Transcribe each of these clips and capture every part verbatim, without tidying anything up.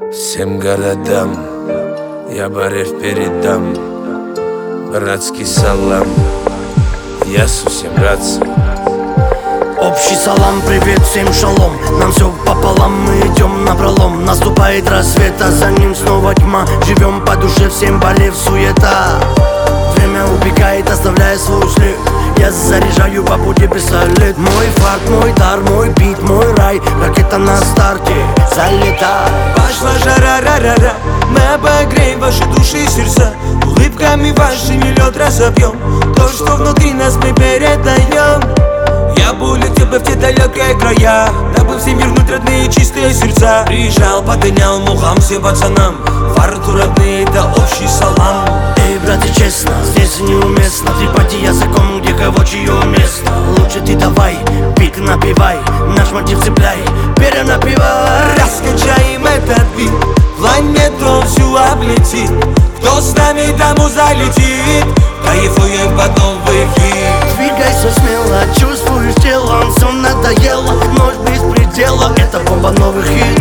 Всем городам я барев передам братский салам. Ясу всем братцы. Общий салам, привет, всем шалом. Нам все пополам, мы идем напролом. Наступает рассвет, а за ним снова тьма. Живем по душе, всем болев суета. Время убегает, оставляя свой след. Я заряжаю по пути пистолет. Мой факт, мой дар, мой бит, мой рай. Ракета на старте, залетай. Пошла жара, ра ра ра мы обогреем ваши души и сердца. Улыбками вашими лед разобьем. То, что внутри нас, мы передаем. Я бы улетел бы в те далекие края, дабы всем вернуть родные чистые сердца. Приезжал, подгонял мухам все пацанам. В арту родные, это общий салам. Эй, братья, честно, здесь неуместно трепать языком, где кого чье место. Лучше ты давай, бит напевай, наш мотив цепляй, перенапевай. Раскачаем этот бит, планету всю облетит. Кто с нами, тому залетит. Кайфуем под новый хит. Двигайся смело, чувствуешь телом, все надоело, ночь без предела. Это бомба, новый хит,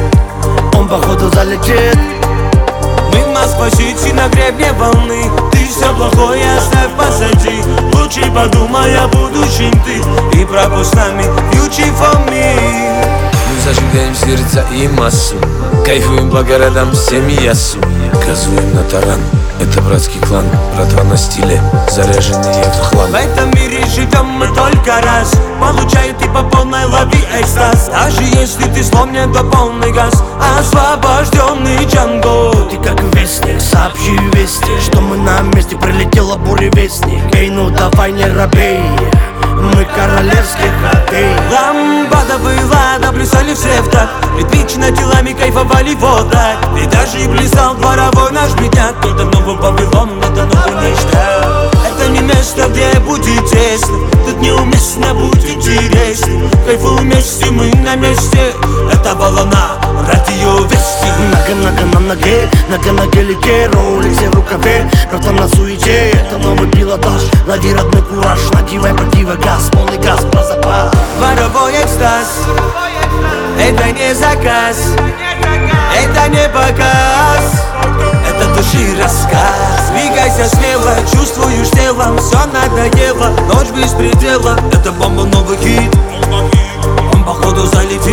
он походу залетит. Мы Москва-Сити на гребне волны. Ты все плохое оставь позади. Лучше подумай о будущем ты и пропуск с нами future for me. Мы зажигаем сердца и массу, кайфуем по городам всем ясу. Газуем на таран, это братский клан. Братва на стиле, заряженные в хлам. В этом мире живем мы только раз. Получай ты по полной, лови экстаз. Даже если ты сломлен до полный газ. Освобожденный Джанго. Ты как вестник, сообщи вести, что мы на месте, прилетела буревестник. Эй, ну давай не робей, мы королевских хоккей. Ламбада была, да плясали все в так. Предвечно делами кайфовали вот так. И даже и плясал дворовой наш бедняк. Но до нового Вавилон, но до нового ништяк. Это не место, где будет тесно. Тут неуместно, будет интересно. Кайфуем вместе, мы на месте. Это волна, радио вести. Нога-нога на ноге, нога на гелике, роликсе в рукаве. Братан на суете, это новый пилотаж. Лови родной кураж, надевай противогаз. Полный газ про запас. Дворовой экстаз. Это не заказ, это не показ, это души рассказ. Двигайся смело, чувствуешь телом, все надоело, ночь без предела. Это бомба, новый хит, он походу залетит.